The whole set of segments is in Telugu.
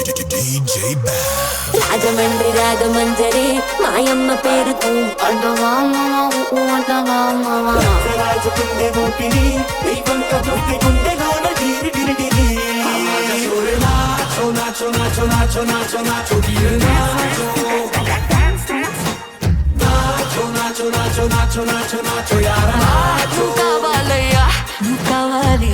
రాజమండ్రి రాగమంజరి మాయమ్మ పేరుతో కావాలయ్యా కావాలి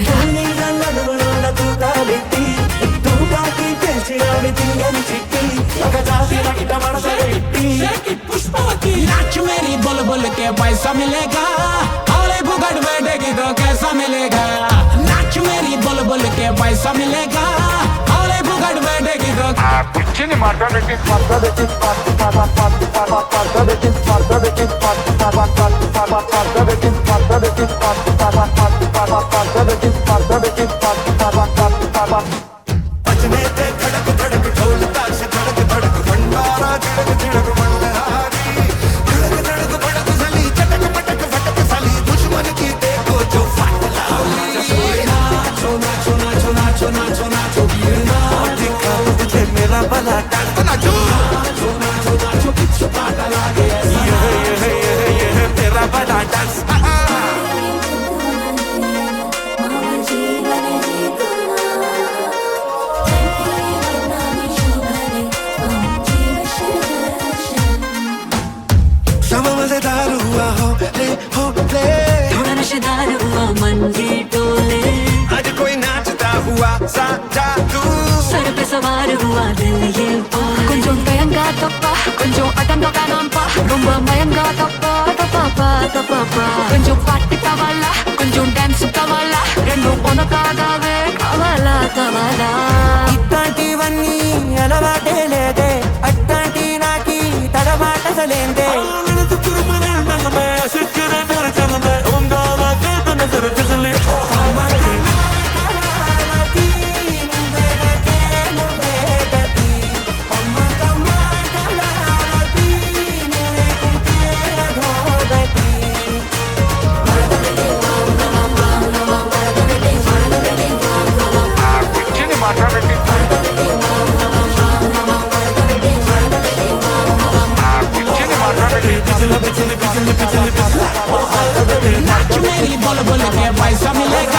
नाच मेरी बोल बोल के पैसा मिलेगा हौले भुगड़ बैठेगी तो कैसा मिलेगा नाच मेरी बोल बोल के पैसा मिलेगा हौले भुगड़ बैठेगी तो పిచ్చిని మాట్లాడేది थोड़ा नशेदार हुआ मंजी टोले आज कोई नाचता हुआ सा जादू सर पे सवार हुआ दिल ये కొంచెం భయంగా తప్ప కొంచెం అటంగా నాంప రొంబ మయంగా తప్ప తప్ప కొంచెం పార్టీ కావాలా కొంచెం డాన్స్ కావాలా రెండు కొనకాగావే కావాలా ఇట్లాంటివన్నీ అలవాటే లేదే అట్లాంటి నాకి తడబాట సలేందే పిచ్చిని మాట్లాడేది नाच मेरी बोल बोल के पैसा मिलेगा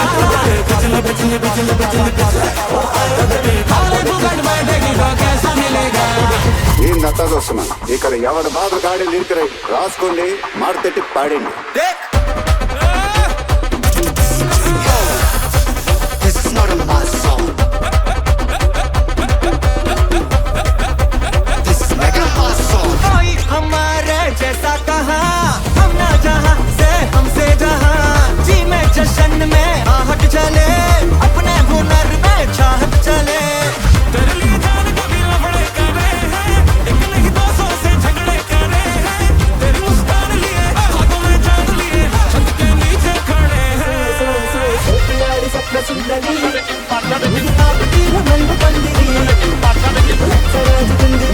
हौले भुगड़ बैठेगी तो कैसा मिलेगा ఏందంతా చూస్తున్నాను ఇక్కడ ఎవరి బాధ గాడి లిరిక్ రాసుకోండి మాడతెట్టి పాడండి This is not a mass song. This is mega mass song. कोई हमारे जैसा कहा हम ना जहां से हमसे जहां जी में जश्न में आहट चले अपने हुनर में चाहत चले तेरे लिए जान को भी लफड़े कर रहे हैं एक नहीं 200 से झगड़े कर रहे हैं तेरी मुस्कान लिए हाथों में जान लिए छत के नीचे खड़े हैं स्वप्न सुंदरी